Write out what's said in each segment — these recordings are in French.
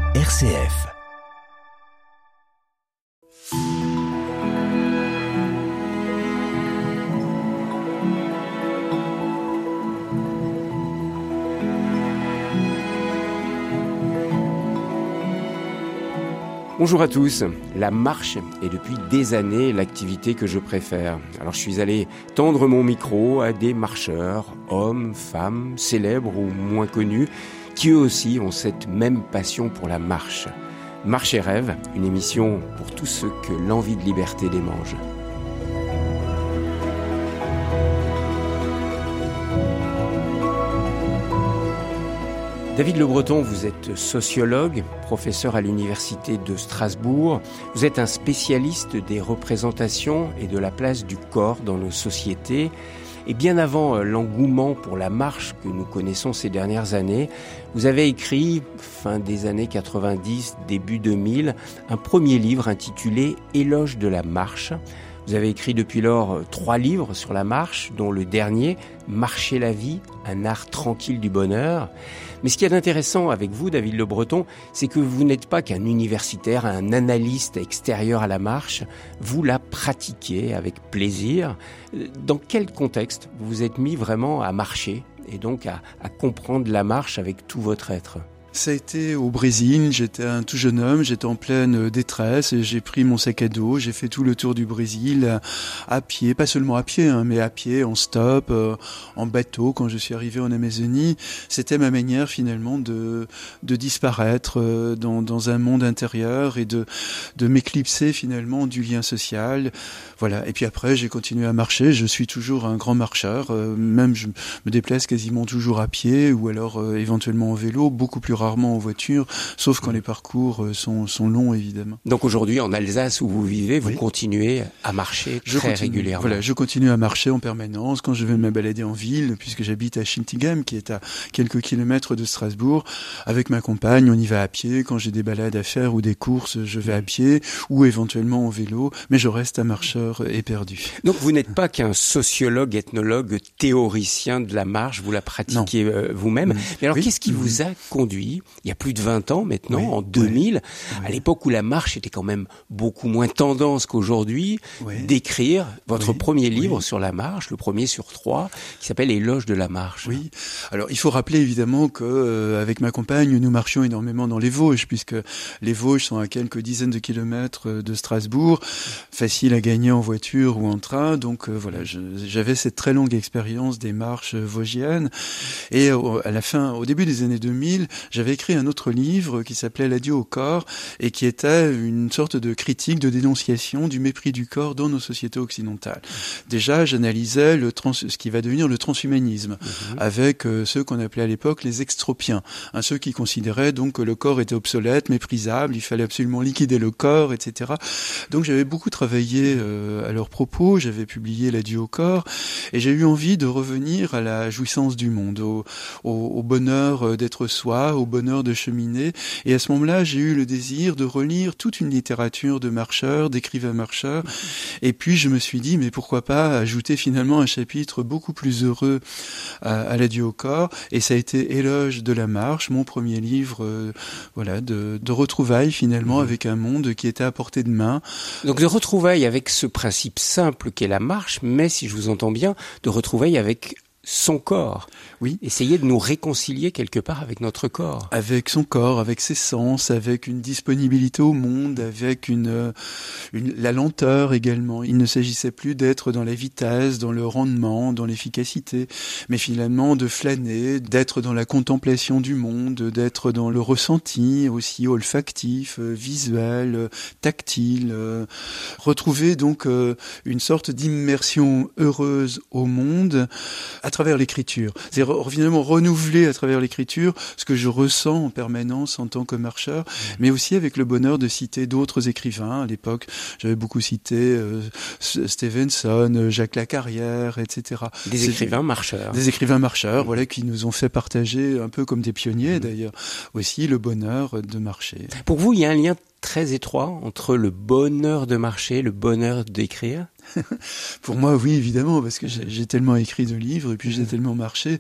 RCF. Bonjour à tous. La marche est depuis des années l'activité que je préfère. Alors je suis allé tendre mon micro à des marcheurs, hommes, femmes, célèbres ou moins connus, qui eux aussi ont cette même passion pour la marche. Marche et rêve, une émission pour tous ceux que l'envie de liberté démange. David Le Breton, vous êtes sociologue, professeur à l'université de Strasbourg. Vous êtes un spécialiste des représentations et de la place du corps dans nos sociétés. Et bien avant l'engouement pour la marche que nous connaissons ces dernières années, vous avez écrit, fin des années 90, début 2000, un premier livre intitulé « Éloge de la marche ». Vous avez écrit depuis lors 3 livres sur la marche, dont le dernier, « Marcher la vie, un art tranquille du bonheur ». Mais ce qu'il y a d'intéressant avec vous, David Le Breton, c'est que vous n'êtes pas qu'un universitaire, un analyste extérieur à la marche. Vous la pratiquez avec plaisir. Dans quel contexte vous vous êtes mis vraiment à marcher et donc à comprendre la marche avec tout votre être ? Ça a été au Brésil, j'étais un tout jeune homme, j'étais en pleine détresse et j'ai pris mon sac à dos, j'ai fait tout le tour du Brésil à pied, pas seulement à pied, mais à pied, en stop, en bateau quand je suis arrivé en Amazonie. C'était ma manière finalement de disparaître dans un monde intérieur et de m'éclipser finalement du lien social. Voilà. Et puis après, j'ai continué à marcher, je suis toujours un grand marcheur, même je me déplace quasiment toujours à pied ou alors éventuellement en vélo, beaucoup plus rarement en voiture, sauf quand les parcours sont longs, évidemment. Donc aujourd'hui, en Alsace où vous vivez, vous continuez à marcher régulièrement. Voilà, je continue à marcher en permanence quand je vais me balader en ville, puisque j'habite à Schintigem, qui est à quelques kilomètres de Strasbourg. Avec ma compagne, on y va à pied. Quand j'ai des balades à faire ou des courses, je vais à pied ou éventuellement en vélo, mais je reste un marcheur éperdu. Donc vous n'êtes pas qu'un sociologue, ethnologue, théoricien de la marche, vous la pratiquez vous-même. Mais alors qu'est-ce qui vous a conduit il y a plus de 20 ans maintenant, en 2000, à l'époque où la marche était quand même beaucoup moins tendance qu'aujourd'hui, d'écrire votre premier livre sur la marche, le premier sur 3, qui s'appelle « Éloge de la marche ». Oui, alors il faut rappeler évidemment que avec ma compagne, nous marchions énormément dans les Vosges, puisque les Vosges sont à quelques dizaines de kilomètres de Strasbourg, facile à gagner en voiture ou en train, donc voilà, j'avais cette très longue expérience des marches vosgiennes, et au début des années 2000, j'avais écrit un autre livre qui s'appelait L'adieu au corps et qui était une sorte de critique, de dénonciation du mépris du corps dans nos sociétés occidentales. Déjà, j'analysais ce qui va devenir le transhumanisme avec ceux qu'on appelait à l'époque les extropiens, ceux qui considéraient donc que le corps était obsolète, méprisable, il fallait absolument liquider le corps, etc. Donc j'avais beaucoup travaillé à leurs propos, j'avais publié L'adieu au corps et j'ai eu envie de revenir à la jouissance du monde, au bonheur d'être soi, au bonheur de cheminer. Et à ce moment-là, j'ai eu le désir de relire toute une littérature de marcheurs, d'écrivains marcheurs. Et puis, je me suis dit, mais pourquoi pas ajouter finalement un chapitre beaucoup plus heureux à l'adieu au corps. Et ça a été Éloge de la marche, mon premier livre, de retrouvailles finalement avec un monde qui était à portée de main. Donc de retrouvailles avec ce principe simple qu'est la marche, mais si je vous entends bien, de retrouvailles avec son corps. Oui. Essayer de nous réconcilier quelque part avec notre corps. Avec son corps, avec ses sens, avec une disponibilité au monde, avec la lenteur également. Il ne s'agissait plus d'être dans la vitesse, dans le rendement, dans l'efficacité, mais finalement de flâner, d'être dans la contemplation du monde, d'être dans le ressenti aussi olfactif, visuel, tactile. Retrouver donc une sorte d'immersion heureuse au monde à travers l'écriture. C'est finalement renouveler à travers l'écriture ce que je ressens en permanence en tant que marcheur, mais aussi avec le bonheur de citer d'autres écrivains. À l'époque, j'avais beaucoup cité Stevenson, Jacques Lacarrière, etc. Des écrivains marcheurs. Des écrivains marcheurs, voilà, qui nous ont fait partager, un peu comme des pionniers d'ailleurs, aussi le bonheur de marcher. Pour vous, il y a un lien très étroit entre le bonheur de marcher, le bonheur d'écrire ? Pour moi, oui, évidemment, parce que j'ai tellement écrit de livres et puis j'ai tellement marché.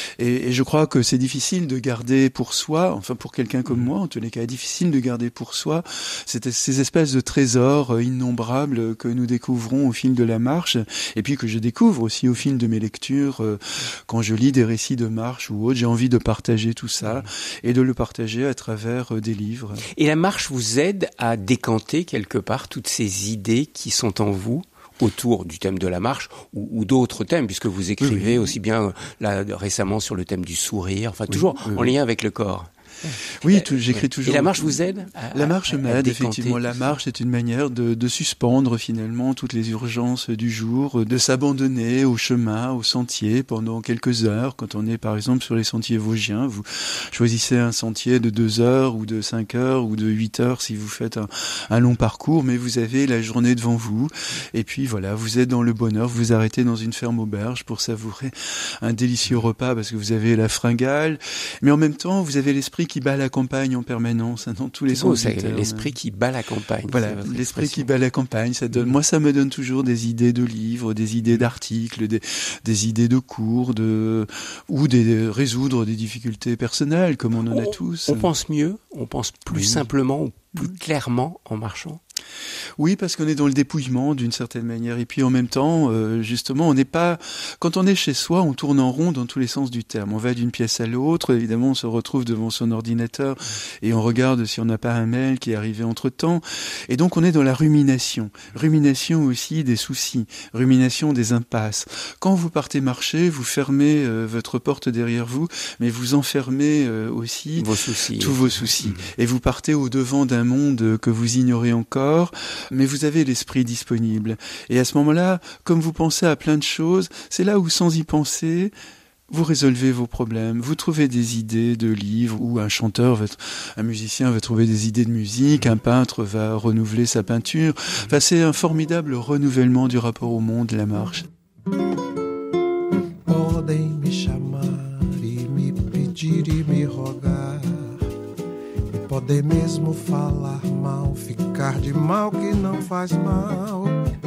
Et je crois que c'est difficile de garder pour soi, enfin pour quelqu'un comme moi, en tous les cas, difficile de garder pour soi ces espèces de trésors innombrables que nous découvrons au fil de la marche et puis que je découvre aussi au fil de mes lectures. Quand je lis des récits de marche ou autres, j'ai envie de partager tout ça et de le partager à travers des livres. Et la marche vous aide à décanter quelque part toutes ces idées qui sont en vous autour du thème de la marche ou d'autres thèmes, puisque vous écrivez aussi bien là récemment sur le thème du sourire, enfin toujours en lien avec le corps. Oui, j'écris toujours. Et la marche vous aide La marche m'aide, effectivement. La marche est une manière de suspendre finalement toutes les urgences du jour, de s'abandonner au chemin, au sentier pendant quelques heures. Quand on est par exemple sur les sentiers vosgiens, vous choisissez un sentier de 2 heures ou de 5 heures ou de 8 heures si vous faites un long parcours, mais vous avez la journée devant vous. Et puis voilà, vous êtes dans le bonheur, vous vous arrêtez dans une ferme auberge pour savourer un délicieux repas parce que vous avez la fringale, mais en même temps vous avez l'esprit qui bat la campagne en permanence, dans tous les sens du terme. L'esprit qui bat la campagne. Voilà, l'esprit qui bat la campagne. Moi, ça me donne toujours des idées de livres, des idées d'articles, des idées de cours, ou résoudre des difficultés personnelles, comme on en a tous. On pense mieux, on pense plus simplement ou plus clairement en marchant. Oui, parce qu'on est dans le dépouillement d'une certaine manière. Et puis en même temps, justement, on n'est pas... Quand on est chez soi, on tourne en rond dans tous les sens du terme. On va d'une pièce à l'autre. Évidemment, on se retrouve devant son ordinateur et on regarde si on n'a pas un mail qui est arrivé entre-temps. Et donc, on est dans la rumination. Rumination aussi des soucis. Rumination des impasses. Quand vous partez marcher, vous fermez votre porte derrière vous, mais vous enfermez aussi tous vos soucis. Et vous partez au-devant d'un monde que vous ignorez encore, mais vous avez l'esprit disponible. Et à ce moment-là, comme vous pensez à plein de choses, c'est là où, sans y penser, vous résolvez vos problèmes, vous trouvez des idées de livres, ou un musicien va trouver des idées de musique, un peintre va renouveler sa peinture. Enfin, c'est un formidable renouvellement du rapport au monde, la marche. Podem me chamar e me pedir e me rogar, podem mesmo falar mal, ficar de mal que não faz mal.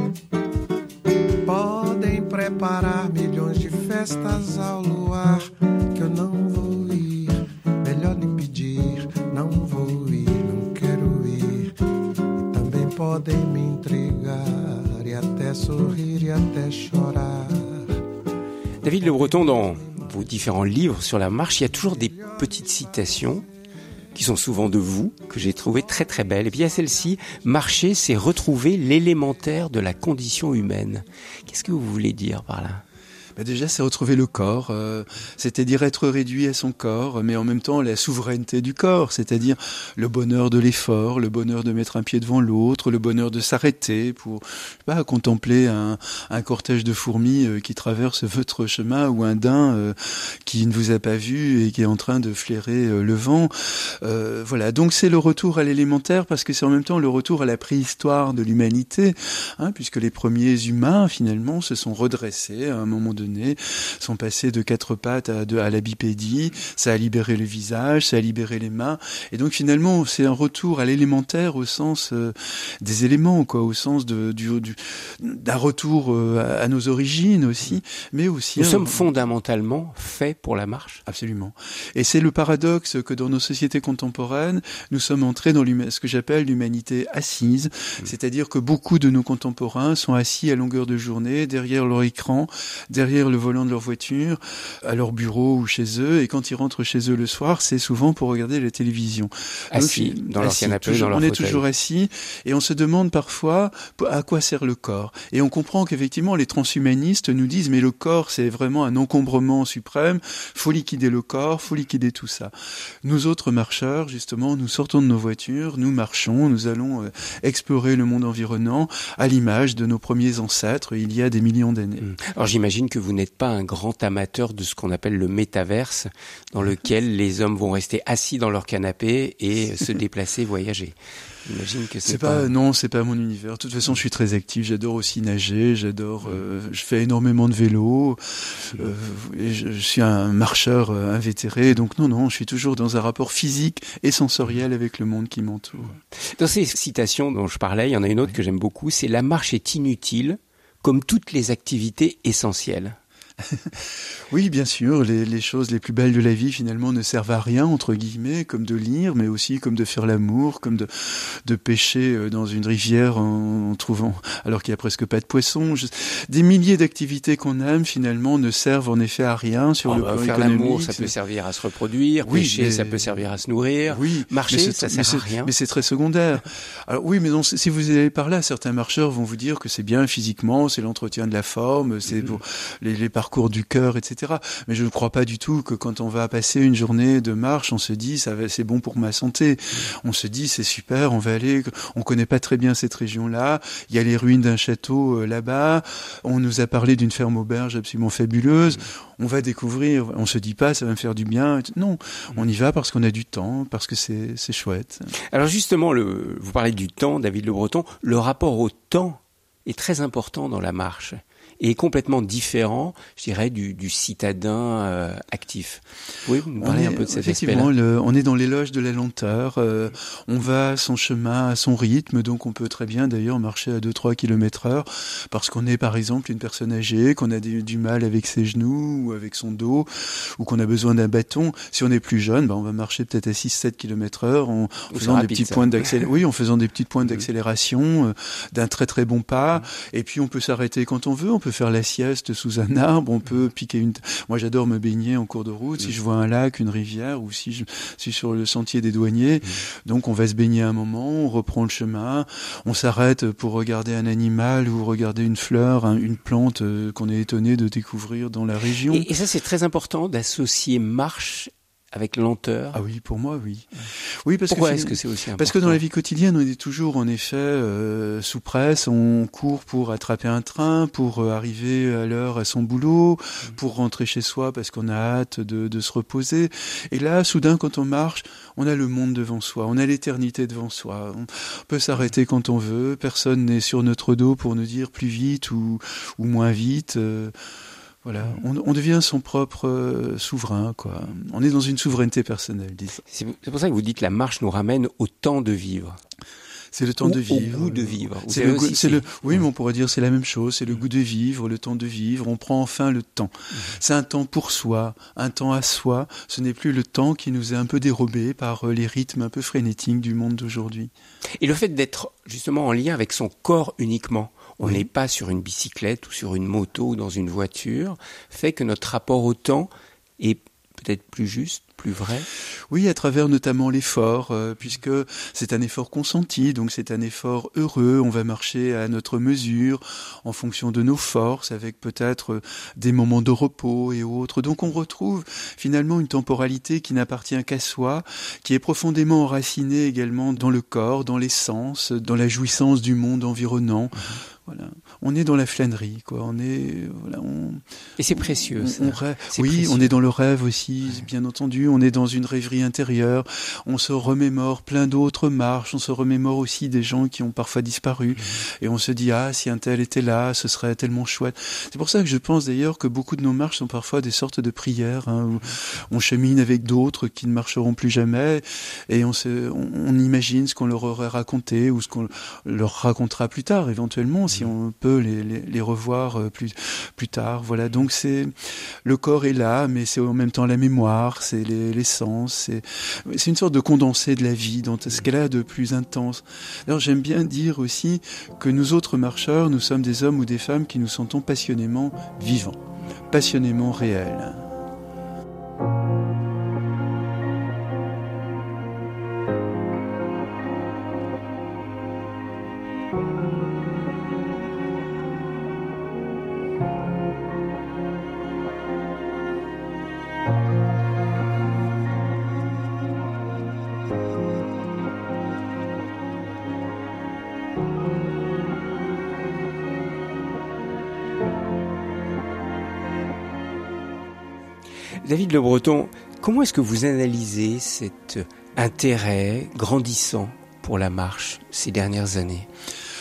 Podem preparar milhões de festas ao luar, que eu não vou ir, melhor nem pedir, não vou ir, não quero ir. Também podem me intrigar e até sorrir e até chorar. David Le Breton, dans vos différents livres sur la marche, il y a toujours des petites citations qui sont souvent de vous, que j'ai trouvé très très belles. Et puis il y a celle-ci, marcher, c'est retrouver l'élémentaire de la condition humaine. Qu'est-ce que vous voulez dire par là ? Déjà, c'est retrouver le corps, c'est-à-dire être réduit à son corps, mais en même temps la souveraineté du corps, c'est-à-dire le bonheur de l'effort, le bonheur de mettre un pied devant l'autre, le bonheur de s'arrêter pour, contempler un cortège de fourmis qui traverse votre chemin, ou un daim qui ne vous a pas vu et qui est en train de flairer le vent. Voilà, donc c'est le retour à l'élémentaire, parce que c'est en même temps le retour à la préhistoire de l'humanité, puisque les premiers humains, finalement, se sont redressés à un moment donné, sont passés de 4 pattes à la bipédie, ça a libéré le visage, ça a libéré les mains, et donc finalement c'est un retour à l'élémentaire au sens des éléments, au sens d'un retour à nos origines aussi, mais aussi... Nous sommes fondamentalement faits pour la marche. Absolument. Et c'est le paradoxe que dans nos sociétés contemporaines, nous sommes entrés dans ce que j'appelle l'humanité assise, c'est-à-dire que beaucoup de nos contemporains sont assis à longueur de journée, derrière leur écran, derrière le volant de leur voiture, à leur bureau ou chez eux, et quand ils rentrent chez eux le soir, c'est souvent pour regarder la télévision. Assis dans leur canapé, dans leur fauteuil. On est toujours assis, et on se demande parfois à quoi sert le corps. Et on comprend qu'effectivement, les transhumanistes nous disent, mais le corps, c'est vraiment un encombrement suprême, faut liquider le corps, faut liquider tout ça. Nous autres marcheurs, justement, nous sortons de nos voitures, nous marchons, nous allons explorer le monde environnant, à l'image de nos premiers ancêtres, il y a des millions d'années. Alors j'imagine que vous n'êtes pas un grand amateur de ce qu'on appelle le métaverse, dans lequel les hommes vont rester assis dans leur canapé et se déplacer, voyager. J'imagine que c'est pas... Non, c'est pas mon univers. De toute façon, je suis très actif. J'adore aussi nager. Je fais énormément de vélo. Et je suis un marcheur invétéré. Donc non, je suis toujours dans un rapport physique et sensoriel avec le monde qui m'entoure. Dans ces citations dont je parlais, il y en a une autre que j'aime beaucoup. C'est « La marche est inutile comme toutes les activités essentielles. Oui, bien sûr, les choses les plus belles de la vie finalement ne servent à rien, entre guillemets, comme de lire, mais aussi comme de faire l'amour, comme de pêcher dans une rivière en trouvant, alors qu'il n'y a presque pas de poissons. Des milliers d'activités qu'on aime finalement ne servent en effet à rien sur le plan faire économique. L'amour, ça peut servir à se reproduire, oui, pêcher, ça peut servir à se nourrir, marcher, ça sert à rien. Mais c'est très secondaire. Alors oui, mais non, si vous allez par là, certains marcheurs vont vous dire que c'est bien physiquement, c'est l'entretien de la forme, c'est pour les parcours du cœur, etc. Mais je ne crois pas du tout que quand on va passer une journée de marche, on se dit c'est bon pour ma santé. On se dit c'est super, on va aller. On connaît pas très bien cette région-là. Il y a les ruines d'un château là-bas. On nous a parlé d'une ferme auberge absolument fabuleuse. On va découvrir. On se dit pas ça va me faire du bien. Non, on y va parce qu'on a du temps, parce que c'est chouette. Alors justement, vous parlez du temps, David Le Breton. Le rapport au temps est très important dans la marche et est complètement différent, je dirais, du citadin actif. Oui, vous me parlez un peu de cet aspect-là. On est dans l'éloge de la lenteur. On va à son chemin, à son rythme, donc on peut très bien d'ailleurs marcher à 2-3 km/h parce qu'on est par exemple une personne âgée, qu'on a du mal avec ses genoux ou avec son dos, ou qu'on a besoin d'un bâton. Si on est plus jeune, on va marcher peut-être à 6-7 km/h en faisant des petites pointes d'accélération. Oui, en faisant des petites pointes d'accélération, d'un très très bon pas. Et puis on peut s'arrêter quand on veut. On peut faire la sieste sous un arbre, on peut piquer Moi, j'adore me baigner en cours de route, si je vois un lac, une rivière, ou si je suis sur le sentier des douaniers. Donc, on va se baigner un moment, on reprend le chemin, on s'arrête pour regarder un animal ou regarder une fleur, une plante qu'on est étonné de découvrir dans la région. Et ça, c'est très important d'associer marche avec lenteur. Ah oui, pour moi, oui. Oui, parce Pourquoi que est-ce que c'est aussi important ? Parce que dans la vie quotidienne, on est toujours, en effet, sous presse. On court pour attraper un train, pour arriver à l'heure à son boulot, pour rentrer chez soi parce qu'on a hâte de se reposer. Et là, soudain, quand on marche, on a le monde devant soi, on a l'éternité devant soi. On peut s'arrêter quand on veut. Personne n'est sur notre dos pour nous dire plus vite ou moins vite. Voilà, on devient son propre souverain, quoi. On est dans une souveraineté personnelle, disons. C'est pour ça que vous dites que la marche nous ramène au temps de vivre. C'est le temps de vivre. Au goût de vivre. Oui, mais on pourrait dire c'est la même chose. C'est le goût de vivre, le temps de vivre. On prend enfin le temps. C'est un temps pour soi, un temps à soi. Ce n'est plus le temps qui nous est un peu dérobé par les rythmes un peu frénétiques du monde d'aujourd'hui. Et le fait d'être justement en lien avec son corps uniquement, on n'est pas sur une bicyclette ou sur une moto ou dans une voiture, fait que notre rapport au temps est peut-être plus juste, plus vrai. Oui, à travers notamment l'effort, puisque c'est un effort consenti, donc c'est un effort heureux. On va marcher à notre mesure, en fonction de nos forces, avec peut-être des moments de repos et autres. Donc on retrouve finalement une temporalité qui n'appartient qu'à soi, qui est profondément enracinée également dans le corps, dans les sens, dans la jouissance du monde environnant. Voilà, on est dans la flânerie, quoi. Et c'est précieux. On rêve. Oui, précieux. On est dans le rêve aussi, bien entendu. On est dans une rêverie intérieure. On se remémore plein d'autres marches. On se remémore aussi des gens qui ont parfois disparu. Et on se dit si un tel était là, ce serait tellement chouette. C'est pour ça que je pense d'ailleurs que beaucoup de nos marches sont parfois des sortes de prières. Où on chemine avec d'autres qui ne marcheront plus jamais, et on imagine ce qu'on leur aurait raconté ou ce qu'on leur racontera plus tard, éventuellement. Si on peut les revoir plus tard. Voilà, donc le corps est là, mais c'est en même temps la mémoire, c'est les sens, c'est une sorte de condensé de la vie dans ce qu'elle a de plus intense. Alors j'aime bien dire aussi que nous autres marcheurs, nous sommes des hommes ou des femmes qui nous sentons passionnément vivants, passionnément réels. David Le Breton, comment est-ce que vous analysez cet intérêt grandissant pour la marche ces dernières années ?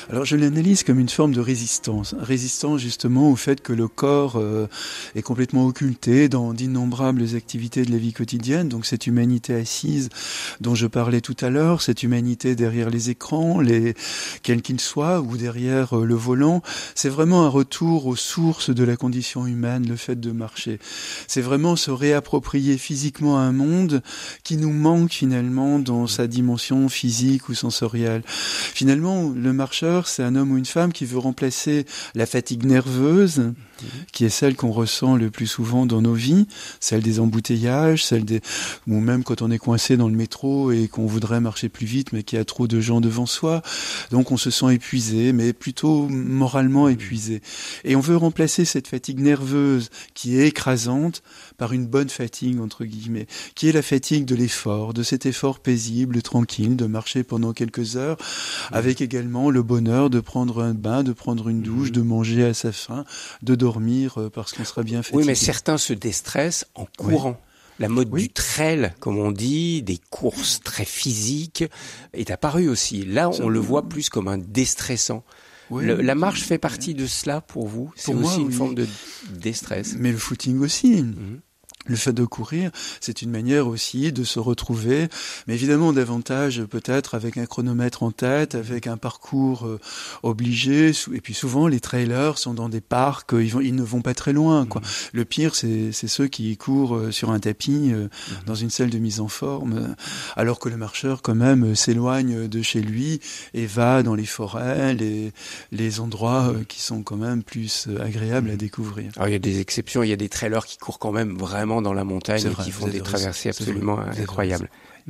Alors je l'analyse comme une forme de résistance. Résistance justement au fait que le corps est complètement occulté dans d'innombrables activités de la vie quotidienne. Donc cette humanité assise dont je parlais tout à l'heure, cette humanité derrière les écrans, quel qu'il soit, ou derrière le volant, c'est vraiment un retour aux sources de la condition humaine, le fait de marcher. C'est vraiment se réapproprier physiquement un monde qui nous manque finalement dans sa dimension physique ou sensorielle. Finalement, le marcheur, c'est un homme ou une femme qui veut remplacer la fatigue nerveuse, qui est celle qu'on ressent le plus souvent dans nos vies, celle des embouteillages, ou même quand on est coincé dans le métro et qu'on voudrait marcher plus vite, mais qu'il y a trop de gens devant soi. Donc on se sent épuisé, mais plutôt moralement épuisé. Et on veut remplacer cette fatigue nerveuse qui est écrasante par une bonne fatigue, entre guillemets, qui est la fatigue de l'effort, de cet effort paisible, tranquille, de marcher pendant quelques heures, avec également le bonheur de prendre un bain, de prendre une douche, de manger à sa faim, de dormir parce qu'on sera bien fatigué. Oui, mais certains se déstressent en courant. Oui. La mode du trail, comme on dit, des courses très physiques, est apparue aussi. Là, on le voit plus comme un déstressant. Oui, la marche fait partie de cela pour vous? C'est aussi une forme de déstress. Mais le footing aussi. Le fait de courir, c'est une manière aussi de se retrouver, mais évidemment davantage peut-être avec un chronomètre en tête, avec un parcours obligé. Et puis souvent les trailers sont dans des parcs, ils ne vont pas très loin, quoi. Le pire, c'est ceux qui courent sur un tapis dans une salle de mise en forme, alors que le marcheur quand même s'éloigne de chez lui et va dans les forêts, les endroits qui sont quand même plus agréables à découvrir. Alors il y a des exceptions, il y a des trailers qui courent quand même vraiment dans la montagne et qui font des traversées absolument incroyables.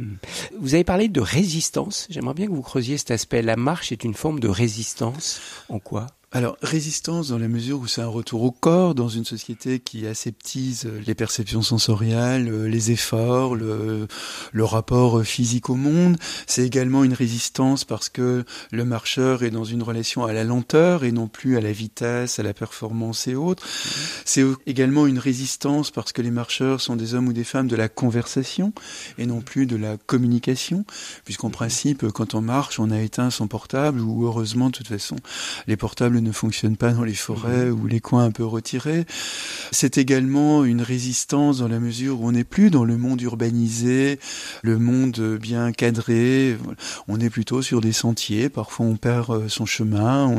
Vous avez parlé de résistance. J'aimerais bien que vous creusiez cet aspect. La marche est une forme de résistance. En quoi ? Alors, résistance dans la mesure où c'est un retour au corps dans une société qui aseptise les perceptions sensorielles, les efforts, le rapport physique au monde. C'est également une résistance parce que le marcheur est dans une relation à la lenteur et non plus à la vitesse, à la performance et autres. C'est également une résistance parce que les marcheurs sont des hommes ou des femmes de la conversation et non plus de la communication, puisqu'en principe, quand on marche, on a éteint son portable ou heureusement, de toute façon, les portables ne fonctionne pas dans les forêts ou les coins un peu retirés. C'est également une résistance dans la mesure où on n'est plus dans le monde urbanisé, le monde bien cadré. On est plutôt sur des sentiers. Parfois, on perd son chemin.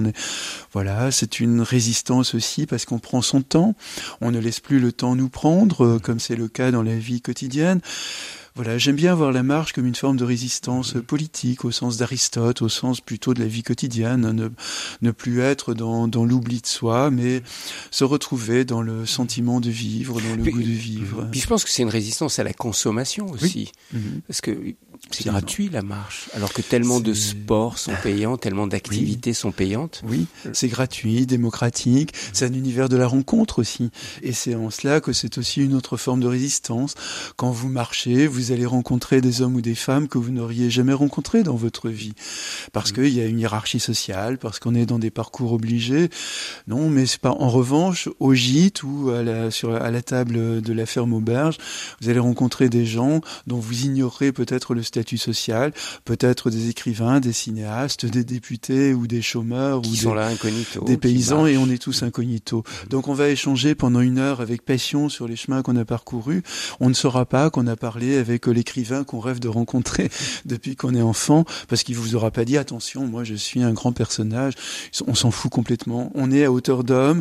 C'est une résistance aussi parce qu'on prend son temps. On ne laisse plus le temps nous prendre, comme c'est le cas dans la vie quotidienne. Voilà, j'aime bien voir la marche comme une forme de résistance politique, au sens d'Aristote, au sens plutôt de la vie quotidienne, ne plus être dans l'oubli de soi, mais se retrouver dans le sentiment de vivre, dans le goût de vivre. Puis je pense que c'est une résistance à la consommation aussi, parce que c'est gratuit la marche, alors que tellement de sports sont payants, tellement d'activités sont payantes. Oui, c'est gratuit, démocratique, c'est un univers de la rencontre aussi, et c'est en cela que c'est aussi une autre forme de résistance. Quand vous marchez, vous allez rencontrer des hommes ou des femmes que vous n'auriez jamais rencontrés dans votre vie. Parce qu'il y a une hiérarchie sociale, parce qu'on est dans des parcours obligés. Non, mais c'est pas. En revanche, au gîte ou à la table de la ferme auberge, vous allez rencontrer des gens dont vous ignorez peut-être le statut social, peut-être des écrivains, des cinéastes, des députés ou des chômeurs qui sont là incognito, des paysans, et on est tous incognito. Donc on va échanger pendant 1 heure avec passion sur les chemins qu'on a parcourus. On ne saura pas qu'on a parlé avec l'écrivain qu'on rêve de rencontrer depuis qu'on est enfant, parce qu'il vous aura pas dit attention, moi je suis un grand personnage. On s'en fout complètement. On est à hauteur d'homme,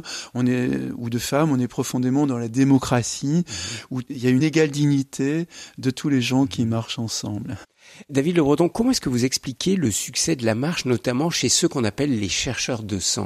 ou de femme, on est profondément dans la démocratie, où il y a une égale dignité de tous les gens qui marchent ensemble. David Le Breton, comment est-ce que vous expliquez le succès de la marche, notamment chez ceux qu'on appelle les chercheurs de sens ?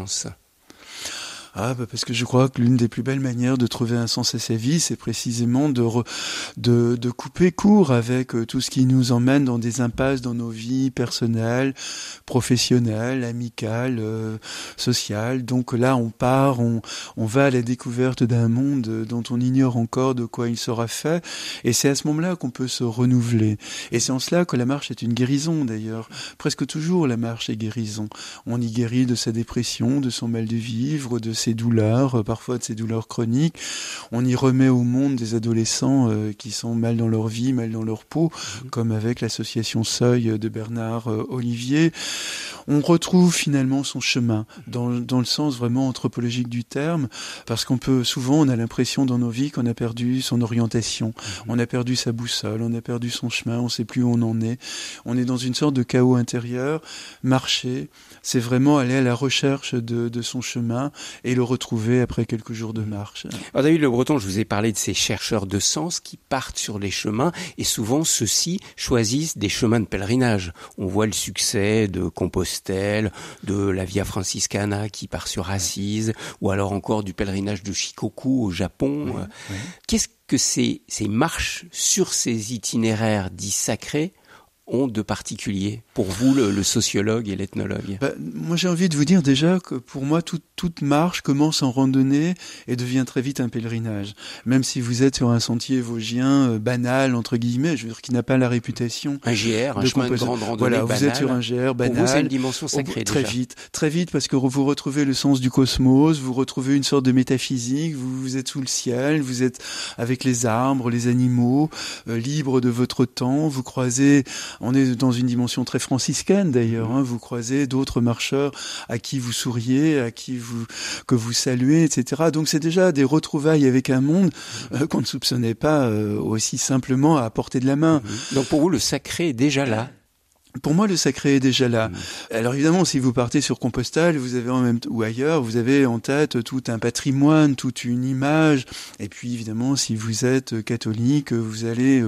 Parce que je crois que l'une des plus belles manières de trouver un sens à sa vie, c'est précisément de couper court avec tout ce qui nous emmène dans des impasses dans nos vies personnelles, professionnelles, amicales, sociales. Donc là, on part, on va à la découverte d'un monde dont on ignore encore de quoi il sera fait. Et c'est à ce moment-là qu'on peut se renouveler. Et c'est en cela que la marche est une guérison, d'ailleurs. Presque toujours, la marche est guérison. On y guérit de sa dépression, de son mal de vivre, de ses douleurs, parfois de ses douleurs chroniques. On y remet au monde des adolescents qui sont mal dans leur vie, mal dans leur peau, comme avec l'association Seuil de Bernard Olivier. on retrouve finalement son chemin dans le sens vraiment anthropologique du terme, parce on a l'impression dans nos vies qu'on a perdu son orientation, on a perdu sa boussole, on a perdu son chemin, on ne sait plus où on en est. On est dans une sorte de chaos intérieur. Marcher, c'est vraiment aller à la recherche de son chemin et le retrouver après quelques jours de marche. Alors David Le Breton, je vous ai parlé de ces chercheurs de sens qui partent sur les chemins et souvent ceux-ci choisissent des chemins de pèlerinage. On voit le succès de Compostelle, de la Via Franciscana qui part sur Assise, ou alors encore du pèlerinage de Shikoku au Japon. Oui. Qu'est-ce que ces marches sur ces itinéraires dits sacrés ont de particulier pour vous, le sociologue et l'ethnologue? Moi, j'ai envie de vous dire déjà que pour moi, toute marche commence en randonnée et devient très vite un pèlerinage. Même si vous êtes sur un sentier vosgien banal, entre guillemets, je veux dire, qui n'a pas la réputation. Un GR, un chemin de grande randonnée voilà, banal. Vous êtes sur un GR banal. Pour vous, c'est une dimension sacrée très vite, parce que vous retrouvez le sens du cosmos, vous retrouvez une sorte de métaphysique, vous êtes sous le ciel, vous êtes avec les arbres, les animaux, libre de votre temps, vous croisez. On est dans une dimension très franciscaine d'ailleurs. Vous croisez d'autres marcheurs à qui vous souriez, que vous saluez, etc. Donc c'est déjà des retrouvailles avec un monde qu'on ne soupçonnait pas aussi simplement à portée de la main. Donc pour vous, le sacré est déjà là. Pour moi, le sacré est déjà là. Alors évidemment, si vous partez sur Compostelle, vous avez ou ailleurs, vous avez en tête tout un patrimoine, toute une image. Et puis évidemment, si vous êtes catholique, vous allez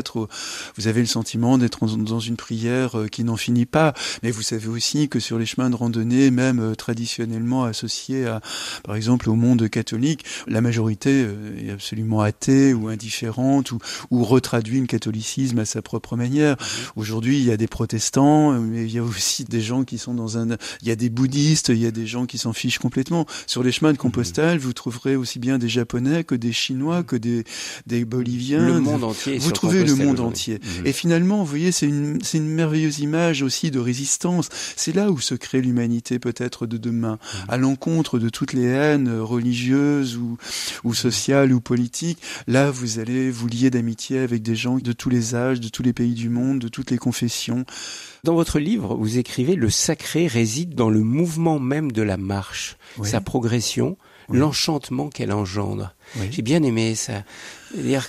vous avez le sentiment d'être dans une prière qui n'en finit pas. Mais vous savez aussi que sur les chemins de randonnée, même traditionnellement associés par exemple, au monde catholique, la majorité est absolument athée ou indifférente ou retraduit le catholicisme à sa propre manière. Aujourd'hui, il y a des protestants, mais il y a aussi des gens qui sont il y a des bouddhistes, il y a des gens qui s'en fichent complètement. Sur les chemins de Compostelle, vous trouverez aussi bien des Japonais que des Chinois, que des Boliviens. Le monde entier. Vous trouvez le monde entier. Et finalement, vous voyez, c'est une merveilleuse image aussi de résistance. C'est là où se crée l'humanité peut-être de demain, à l'encontre de toutes les haines religieuses ou sociales ou politiques. Là, vous allez vous lier d'amitié avec des gens de tous les âges, de tous les pays du monde, de toutes les confessions. Dans votre livre, vous écrivez « Le sacré réside dans le mouvement même de la marche, sa progression, l'enchantement qu'elle engendre ». J'ai bien aimé ça. C'est-à-dire,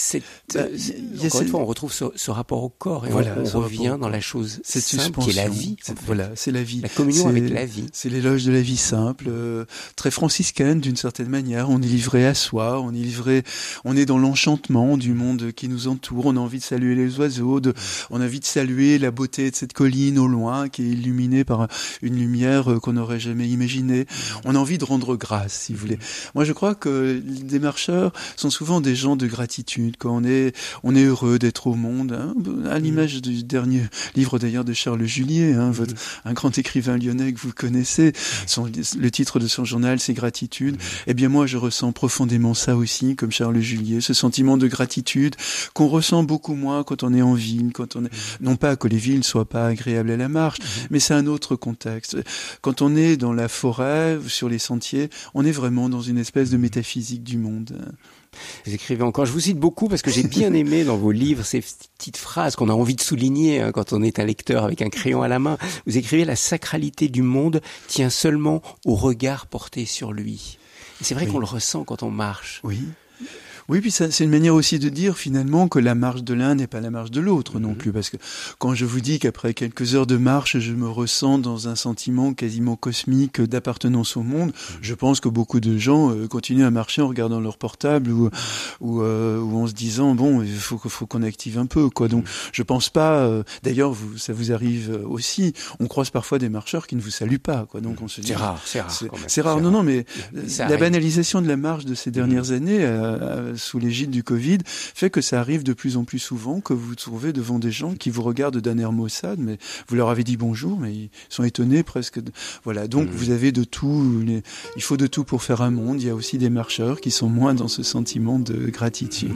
encore une fois, on retrouve ce rapport au corps et on revient dans la chose simple qui est la vie. C'est la vie. La communion avec la vie. C'est l'éloge de la vie simple, très franciscaine d'une certaine manière. On est livré à soi, on est dans l'enchantement du monde qui nous entoure. On a envie de saluer les oiseaux, on a envie de saluer la beauté de cette colline au loin qui est illuminée par une lumière qu'on n'aurait jamais imaginée. On a envie de rendre grâce, si vous voulez. Moi, je crois que des marcheurs sont souvent des gens de gratitude. Quand on est heureux d'être au monde, à l'image du dernier livre d'ailleurs de Charles Julier, un grand écrivain lyonnais que vous connaissez. Le titre de son journal, c'est Gratitude. Eh bien moi, je ressens profondément ça aussi, comme Charles Julier, ce sentiment de gratitude qu'on ressent beaucoup moins quand on est en ville, non pas que les villes soient pas agréables à la marche, mais c'est un autre contexte. Quand on est dans la forêt, sur les sentiers, on est vraiment dans une espèce de métaphysique du monde. Vous écrivez encore, je vous cite beaucoup parce que j'ai bien aimé dans vos livres ces petites phrases qu'on a envie de souligner quand on est un lecteur avec un crayon à la main. Vous écrivez « La sacralité du monde tient seulement au regard porté sur lui ». Et c'est vrai qu'on le ressent quand on marche. Oui, puis ça, c'est une manière aussi de dire finalement que la marche de l'un n'est pas la marche de l'autre non plus, parce que quand je vous dis qu'après quelques heures de marche, je me ressens dans un sentiment quasiment cosmique d'appartenance au monde, je pense que beaucoup de gens continuent à marcher en regardant leur portable ou en se disant bon, il faut qu'on active un peu quoi. Donc je pense pas. D'ailleurs, ça vous arrive aussi. On croise parfois des marcheurs qui ne vous saluent pas quoi. Donc on se dit c'est rare. Non, mais la banalisation de la marche de ces dernières années. Sous l'égide du Covid, fait que ça arrive de plus en plus souvent que vous vous trouvez devant des gens qui vous regardent d'un air maussade, mais vous leur avez dit bonjour, mais ils sont étonnés presque. Voilà, donc vous avez de tout. Il faut de tout pour faire un monde. Il y a aussi des marcheurs qui sont moins dans ce sentiment de gratitude.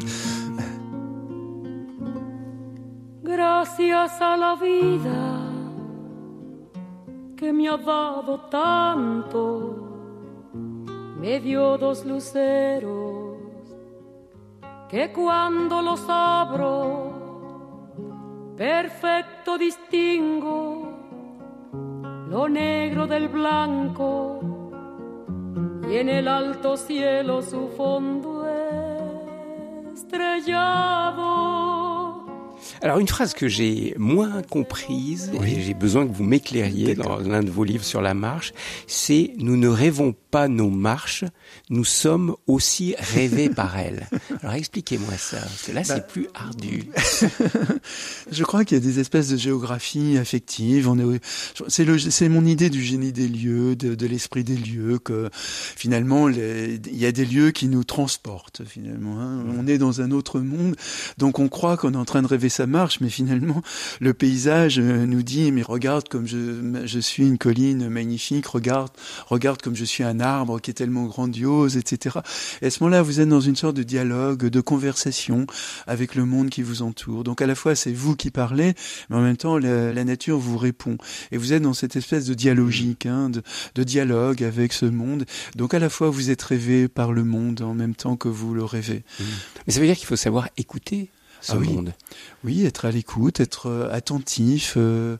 Gracias a la vida que me ha dado tanto, me dio dos luceros. Que cuando los abro, perfecto distingo lo negro del blanco y en el alto cielo su fondo estrellado. Alors une phrase que j'ai moins comprise, et j'ai besoin que vous m'éclairiez dans l'un de vos livres sur la marche, c'est « Nous ne rêvons pas nos marches, nous sommes aussi rêvés par elles ». Alors expliquez-moi ça, parce que là c'est plus ardu. Je crois qu'il y a des espèces de géographie affective. C'est mon idée du génie des lieux, de l'esprit des lieux, que finalement il y a des lieux qui nous transportent finalement. Hein. On est dans un autre monde, donc on croit qu'on est en train de rêver sa marche, mais finalement le paysage nous dit mais regarde comme je suis une colline magnifique, regarde comme je suis un arbre qui est tellement grandiose, etc. Et à ce moment-là, vous êtes dans une sorte de dialogue, de conversation avec le monde qui vous entoure. Donc à la fois c'est vous qui parlez, mais en même temps la nature vous répond. Et vous êtes dans cette espèce de dialogique, de dialogue avec ce monde. Donc à la fois vous êtes rêvé par le monde en même temps que vous le rêvez. Mais ça veut dire qu'il faut savoir écouter ce monde. Oui, être à l'écoute, être attentif.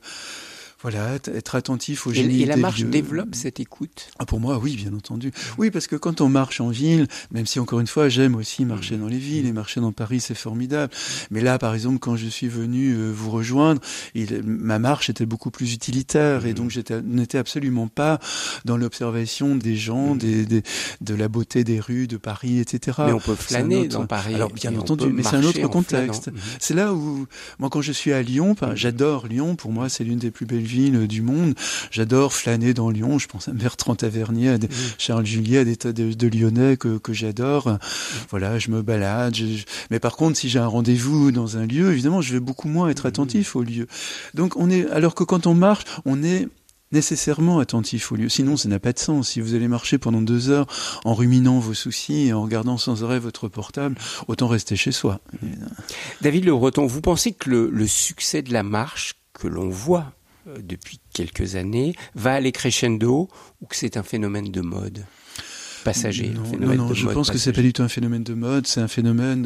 Voilà, être attentif au génie des lieux. Et la marche développe cette écoute ? Pour moi, oui, bien entendu. Oui, parce que quand on marche en ville, même si encore une fois, j'aime aussi marcher dans les villes, et marcher dans Paris, c'est formidable. Mais là, par exemple, quand je suis venu vous rejoindre, ma marche était beaucoup plus utilitaire, et donc je n'étais absolument pas dans l'observation des gens, de la beauté des rues de Paris, etc. Mais on peut flâner dans Paris. Alors, bien entendu, mais c'est un autre contexte. C'est là où, moi, quand je suis à Lyon, j'adore Lyon. Pour moi, c'est l'une des plus belles villes du monde. J'adore flâner dans Lyon. Je pense à Bertrand Tavernier, à Charles Juliet, à des tas de Lyonnais que j'adore. Voilà, je me balade. Mais par contre, si j'ai un rendez-vous dans un lieu, évidemment, je vais beaucoup moins être attentif au lieu. Donc, alors que quand on marche, on est nécessairement attentif au lieu. Sinon, ça n'a pas de sens. Si vous allez marcher pendant 2 heures en ruminant vos soucis et en regardant sans arrêt votre portable, autant rester chez soi. David Le Breton, vous pensez que le succès de la marche que l'on voit depuis quelques années va aller crescendo ou que c'est un phénomène de mode passager? Non, je pense que c'est pas du tout un phénomène de mode, c'est un phénomène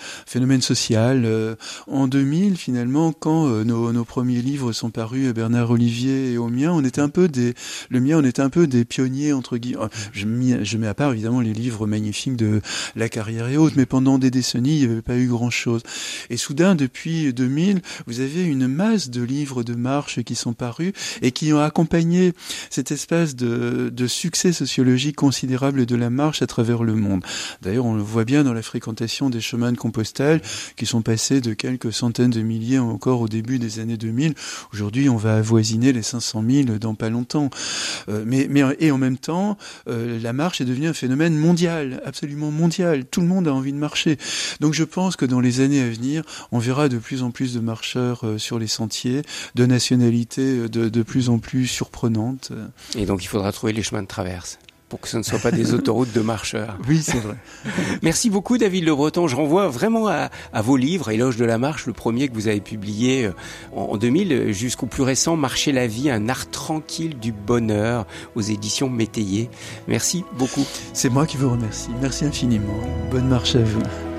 social. En 2000, finalement, quand nos premiers livres sont parus, Bernard Olivier et au mien, on était un peu des pionniers, entre guillemets. Je mets à part, évidemment, les livres magnifiques de La Carrière et autres, mais pendant des décennies, il n'y avait pas eu grand chose. Et soudain, depuis 2000, vous avez une masse de livres de marche qui sont parus et qui ont accompagné cette espèce de succès sociologique considérable de la marche à travers le monde. D'ailleurs, on le voit bien dans la fréquentation des chemins de Compostelle qui sont passés de quelques centaines de milliers encore au début des années 2000. Aujourd'hui, on va avoisiner les 500 000 dans pas longtemps. Et en même temps, la marche est devenue un phénomène mondial, absolument mondial. Tout le monde a envie de marcher. Donc je pense que dans les années à venir, on verra de plus en plus de marcheurs sur les sentiers, de nationalités de plus en plus surprenantes. Et donc il faudra trouver les chemins de traverse pour que ce ne soit pas des autoroutes de marcheurs. Oui, c'est vrai. Merci beaucoup, David Le Breton. Je renvoie vraiment à vos livres, Éloge de la marche, le premier que vous avez publié en 2000, jusqu'au plus récent, Marcher la vie, un art tranquille du bonheur, aux éditions Métayer. Merci beaucoup. C'est moi qui vous remercie. Merci infiniment. Bonne marche à vous.